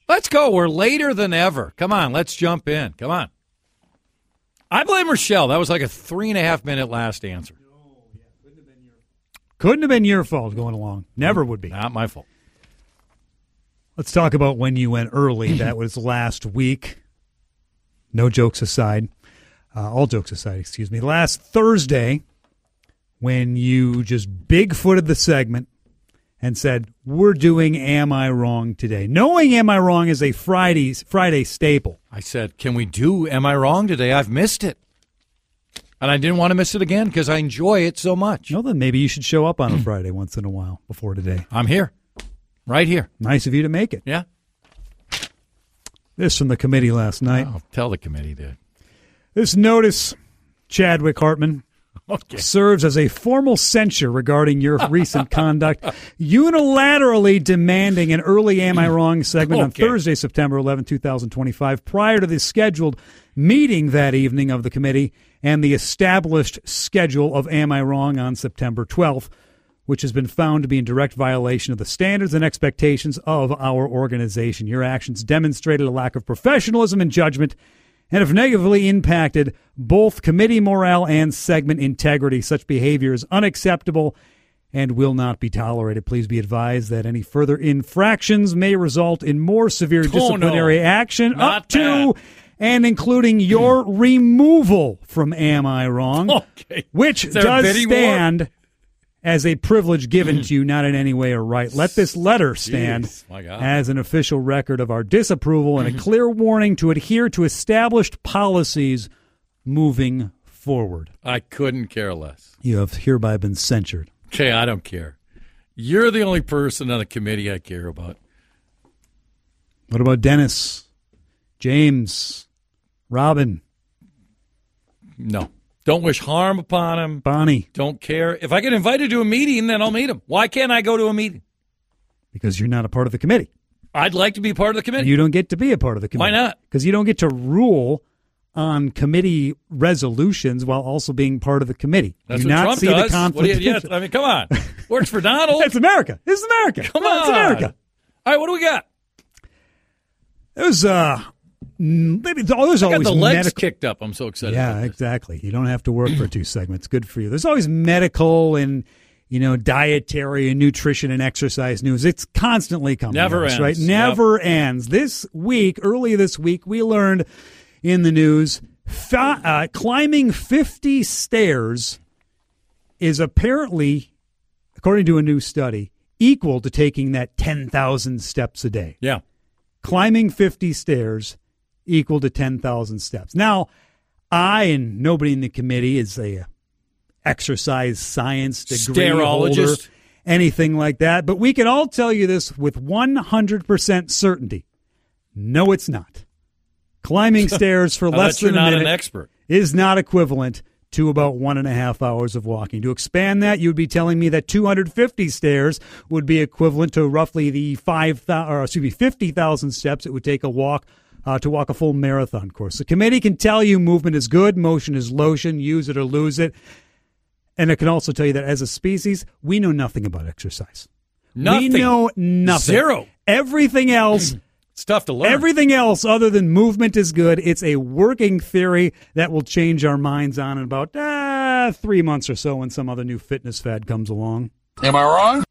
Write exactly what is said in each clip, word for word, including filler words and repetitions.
Let's go. We're later than ever. Come on, let's jump in. Come on. I blame Rochelle. That was like a three and a half minute last answer. Couldn't have been your fault going along. Never would be. Not my fault. Let's talk about when you went early. That was last week. No jokes aside. Uh, all jokes aside, excuse me. Last Thursday, when you just big-footed the segment and said, we're doing Am I Wrong today. Knowing Am I Wrong is a Friday, Friday staple. I said, can we do Am I Wrong today? I've missed it. And I didn't want to miss it again because I enjoy it so much. Well, then maybe you should show up on a Friday once in a while before today. I'm here. Right here. Nice of you to make it. Yeah. This from the committee last night. Oh, tell the committee, dude. This notice, Chadwick Hartman, okay. serves as a formal censure regarding your recent conduct, unilaterally demanding an early Am I Wrong segment okay. on Thursday, September eleventh, twenty twenty-five, prior to the scheduled meeting that evening of the committee and the established schedule of Am I Wrong on September twelfth, which has been found to be in direct violation of the standards and expectations of our organization. Your actions demonstrated a lack of professionalism and judgment and have negatively impacted both committee morale and segment integrity. Such behavior is unacceptable and will not be tolerated. Please be advised that any further infractions may result in more severe oh, disciplinary no. action not up to that. and including your removal from Am I Wrong, okay. which does stand more? as a privilege given to you, not in any way a right. Let this letter stand Jeez, as an official record of our disapproval and a clear warning to adhere to established policies moving forward. I couldn't care less. You have hereby been censured. Okay, I don't care. You're the only person on the committee I care about. What about Dennis, James, Robin? No. Don't wish harm upon him. Bonnie. Don't care. If I get invited to a meeting, then I'll meet him. Why can't I go to a meeting? Because you're not a part of the committee. I'd like to be part of the committee. You don't get to be a part of the committee. Why not? Because you don't get to rule on committee resolutions while also being part of the committee. That's do what not Trump see does. the conflict. What do you, yes, I mean, come on. Works for Donald. It's America. This is America. Come no, on. It's America. All right, what do we got? There's uh, maybe oh, there's I got always the legs medical. kicked up. I'm so excited. Yeah, about this. exactly. You don't have to work for two segments. Good for you. There's always medical and you know dietary and nutrition and exercise news. It's constantly coming. Never ends, ends. right? Never yep. ends. This week, early this week, we learned in the news fa- uh, climbing fifty stairs is apparently, according to a new study, equal to taking that ten thousand steps a day. Yeah. Climbing fifty stairs equal to ten thousand steps. Now, I and nobody in the committee is a exercise science degree holder, anything like that, but we can all tell you this with one hundred percent certainty. No, it's not. Climbing stairs for less than a minute an expert. is not equivalent to about one and a half hours of walking. To expand that, you would be telling me that two hundred fifty stairs would be equivalent to roughly the five thousand, or excuse me, fifty thousand steps it would take a walk uh, to walk a full marathon course. The committee can tell you movement is good, motion is lotion, use it or lose it, and it can also tell you that as a species, we know nothing about exercise. Nothing. We know nothing. Zero. Everything else. It's tough to learn. Everything else other than movement is good. It's a working theory that will change our minds on in about uh, three months or so when some other new fitness fad comes along. Am I wrong?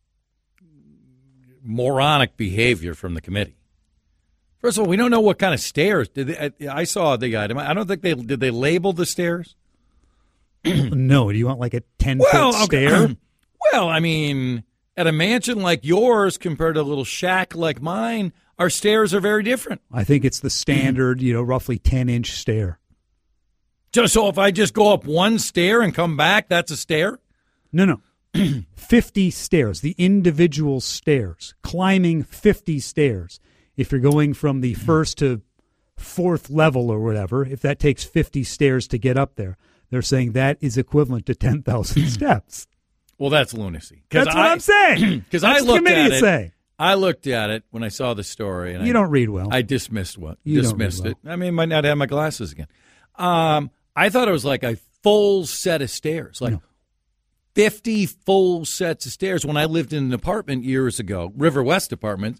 Moronic behavior from the committee. First of all, we don't know what kind of stairs. Did they, I, I saw the item. I don't think they did. They label the stairs. No. Do you want like a ten well, foot okay. stair? Well, I mean, at a mansion like yours compared to a little shack like mine, our stairs are very different. I think it's the standard, you know, roughly ten inch stair. Just so if I just go up one stair and come back, that's a stair? No, no. fifty stairs, the individual stairs, climbing fifty stairs. If you're going from the first to fourth level or whatever, if that takes fifty stairs to get up there, they're saying that is equivalent to ten thousand steps. Well, that's lunacy. That's what I, I'm saying. Because I the looked at it. Say. I looked at it when I saw the story. And you I, don't read well. I dismissed what? You dismissed don't it. I mean, I might not have my glasses again. Um, I thought it was like a full set of stairs, like no. fifty full sets of stairs. When I lived in an apartment years ago, River West Apartments,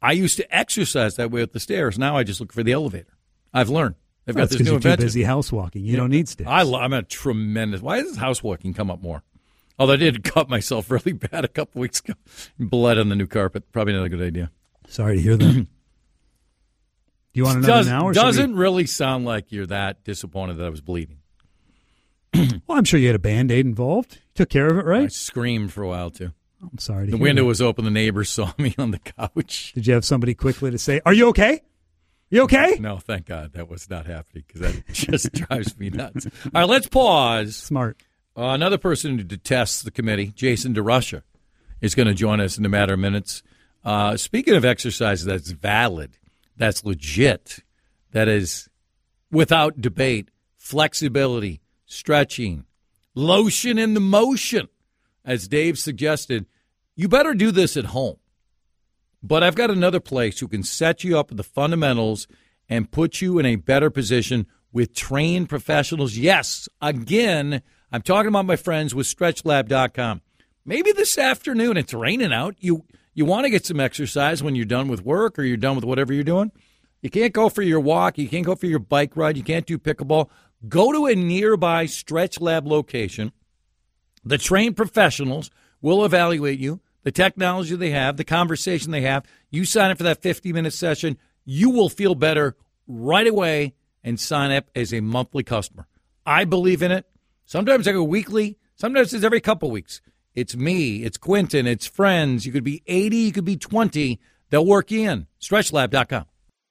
I used to exercise that way at the stairs. Now I just look for the elevator. I've learned. They've Well, got this because new you're too invention. busy house walking. You don't need stairs. I lo- I'm a tremendous. Why does house walking come up more? Although I did cut myself really bad a couple weeks ago. Bled on the new carpet. Probably not a good idea. Sorry to hear that. Do you want another Does, now? Or should doesn't we... really sound like you're that disappointed that I was bleeding. Well, I'm sure you had a Band-Aid involved. Took care of it, right? I screamed for a while, too. I'm sorry to The hear window that. was open. The neighbors saw me on the couch. Did you have somebody quickly to say, "Are you okay? You okay?" No, thank God that was not happening because that just drives me nuts. All right, let's pause. Smart. Uh, another person who detests the committee, Jason DeRusha, is going to join us in a matter of minutes. Uh, speaking of exercise that's valid, that's legit, that is without debate, flexibility, stretching, lotion in the motion, as Dave suggested, you better do this at home. But I've got another place who can set you up with the fundamentals and put you in a better position with trained professionals. Yes, again, I'm talking about my friends with stretch lab dot com. Maybe this afternoon, it's raining out. You you want to get some exercise when you're done with work or you're done with whatever you're doing. You can't go for your walk. You can't go for your bike ride. You can't do pickleball. Go to a nearby Stretch Lab location. The trained professionals will evaluate you, the technology they have, the conversation they have. You sign up for that fifty-minute session. You will feel better right away and sign up as a monthly customer. I believe in it. Sometimes I go weekly. Sometimes it's every couple weeks. It's me. It's Quentin. It's friends. You could be eighty. You could be twenty. They'll work you in. stretch lab dot com.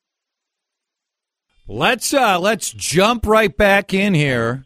Let's uh, let's jump right back in here.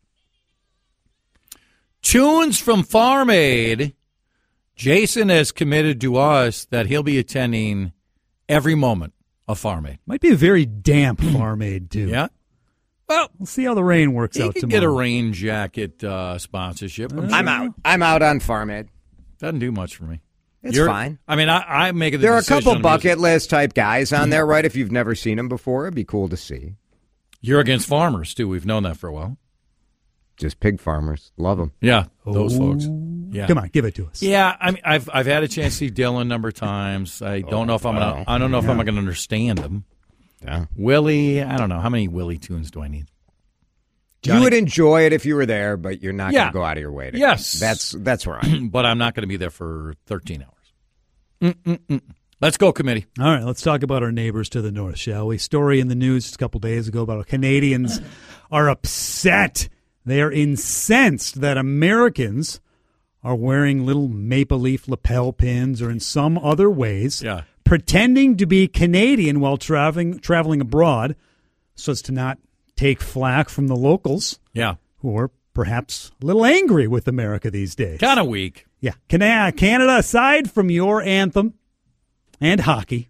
Tunes from Farm Aid. Jason has committed to us that he'll be attending every moment of Farm Aid. Might be a very damp Farm Aid, too. Yeah? Well, We'll see how the rain works he out can tomorrow. get a rain jacket uh, sponsorship. I'm I'm sure. out. I'm out on Farm Aid. Doesn't do much for me. It's You're- fine. I mean, I, I make it the There are a decision couple on bucket list type guys on there, right? If you've never seen them before, it'd be cool to see. You're against farmers, too. We've known that for a while. Just pig farmers. Love them. Yeah, those folks. Yeah. Come on, give it to us. Yeah, I mean, I've I've had a chance to see Dylan a number of times. I don't know if I'm gonna. wow. I don't know if I'm gonna understand him. Yeah. Willie, I don't know how many Willie tunes do I need. Johnny- You would enjoy it if you were there, but you're not Yeah. going to go out of your way to. Yes. That's that's where I am. but I'm not going to be there for thirteen hours. Mm-mm-mm. Let's go, committee. All right, let's talk about our neighbors to the north, shall we? Story in the news just a couple days ago about how Canadians are upset. They are incensed that Americans are wearing little maple leaf lapel pins or in some other ways Yeah. pretending to be Canadian while traveling traveling abroad so as to not take flack from the locals Yeah, who are perhaps a little angry with America these days. kind of weak. Yeah. Can- Canada, aside from your anthem and hockey,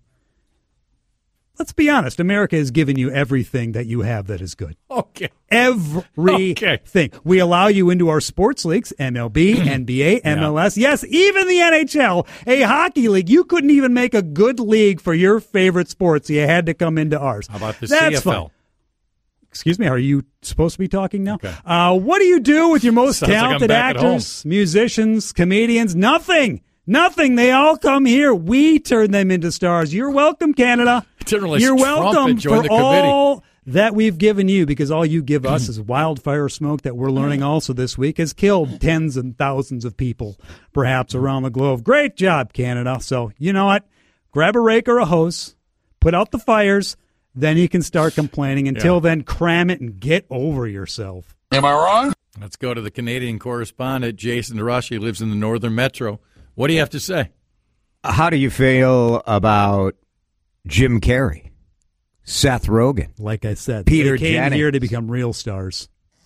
let's be honest, America has given you everything that you have that is good. Okay. Everything. Okay. We allow you into our sports leagues, M L B, N B A, M L S. Yes, even the N H L, a hockey league. You couldn't even make a good league for your favorite sports. You had to come into ours. How about the That's C F L? fine. Excuse me, are you supposed to be talking now? Okay. Uh, what do you do with your most Sounds like I'm talented back at actors, musicians, comedians? Nothing. Nothing. They all come here. We turn them into stars. You're welcome, Canada. Didn't realize You're Trump welcome had joined for the committee. all that we've given you, because all you give us is wildfire smoke that we're learning also this week has killed tens and thousands of people, perhaps around the globe. Great job, Canada. So, you know what? Grab a rake or a hose, put out the fires, then you can start complaining. Until Yeah. then, cram it and get over yourself. Am I wrong? Let's go to the Canadian correspondent, Jason DeRusha. He lives in the Northern Metro. What do you have to say? How do you feel about Jim Carrey, Seth Rogen? Like I said, Peter they came Jennings. here to become real stars.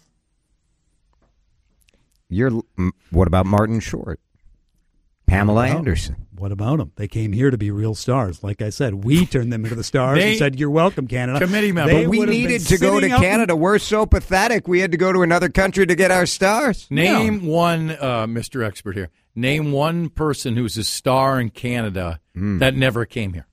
You're. m- What about Martin Short, Pamela What about Anderson? them? What about them? They came here to be real stars. Like I said, we turned them into the stars They- and said, "You're welcome, Canada." Committee member. They But we would have needed been to go to sitting up in- Canada. We're so pathetic. We had to go to another country to get our stars. Name one, uh, Mister Expert here. Name one person who's a star in Canada that never came here.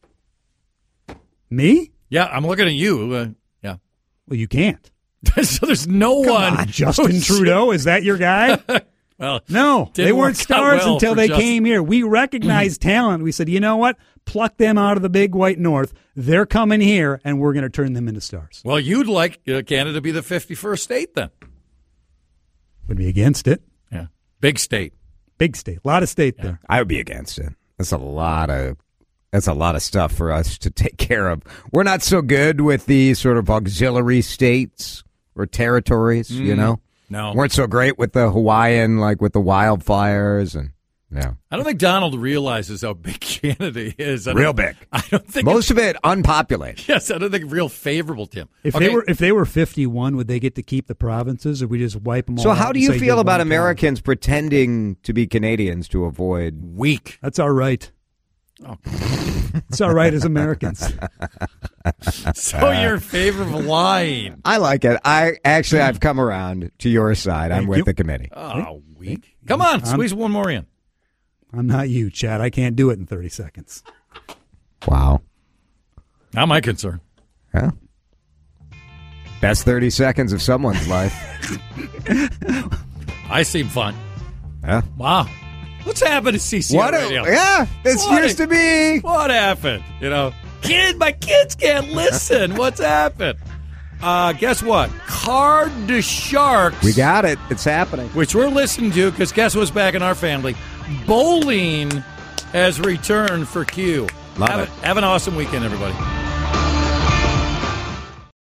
Me? Yeah, I'm looking at you. Uh, yeah. Well, you can't. so there's no one. on, Justin who's- Trudeau, is that your guy? Well, No, didn't they weren't work out stars well until for they Justin. came here. We recognized talent. We said, you know what? pluck them out of the big white north. They're coming here, and we're going to turn them into stars. Well, you'd like uh, Canada to be the fifty-first state then. Would be against it. Yeah. Big state. Big state. A lot of state Yeah. there. I would be against it. That's a lot of that's a lot of stuff for us to take care of. We're not so good with these sort of auxiliary states or territories, mm, you know? No. Weren't so great with the Hawaiian, like with the wildfires and yeah. I don't think Donald realizes how big Canada is. I Real big. I don't think most of it unpopulated. Yes, I don't think real favorable to him. If okay. they were if they were fifty-one, would they get to keep the provinces, or we just wipe them all So out how do and you say feel you're about one Americans pretending to be Canadians to avoid weak? That's our right. Oh. It's our right as Americans. So you're in favor of lying? I like it. I actually I've come around to your side. I'm Thank with you. the committee. Oh, weak. Come on, squeeze one more in. I'm not you, Chad. I can't do it in thirty seconds. Wow. Not my concern. Yeah. Best thirty seconds of someone's life. I seem fun. Yeah. Wow. What's happened to C C R What a, Radio? yeah, this What used a- to be. What happened? You know, kid, my kids can't listen. What's happened? Uh, guess what? Card to Sharks. We got it. It's happening. Which we're listening to because guess what's back in our family? Bowling has returned for Q. Love have, it. A, have an awesome weekend, everybody.